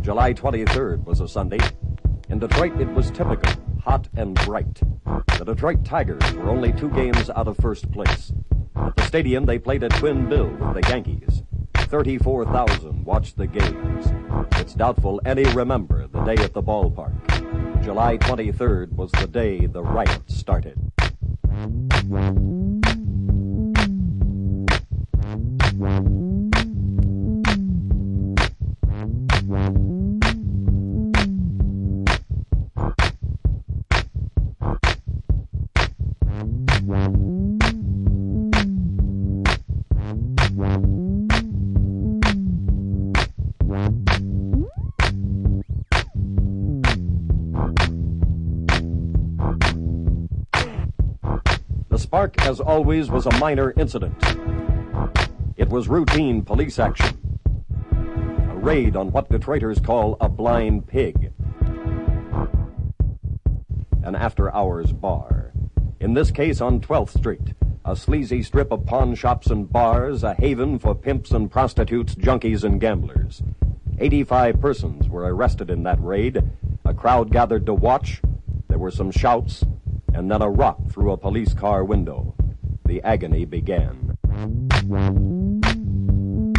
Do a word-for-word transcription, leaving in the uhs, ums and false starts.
July twenty-third was a Sunday. In Detroit, it was typical, hot and bright. The Detroit Tigers were only two games out of first place. At the stadium, they played at Twin Bill with the Yankees. thirty-four thousand watched the games. It's doubtful any remember the day at the ballpark. July twenty-third was the day the riot started. The spark, as always, was a minor incident. It was routine police action. A raid on what Detroiters call a blind pig. An after-hours bar. In this case on twelfth Street, a sleazy strip of pawn shops and bars, a haven for pimps and prostitutes, junkies and gamblers. eighty-five persons were arrested in that raid. A crowd gathered to watch. There were some shouts, and then a rock through a police car window. The agony began.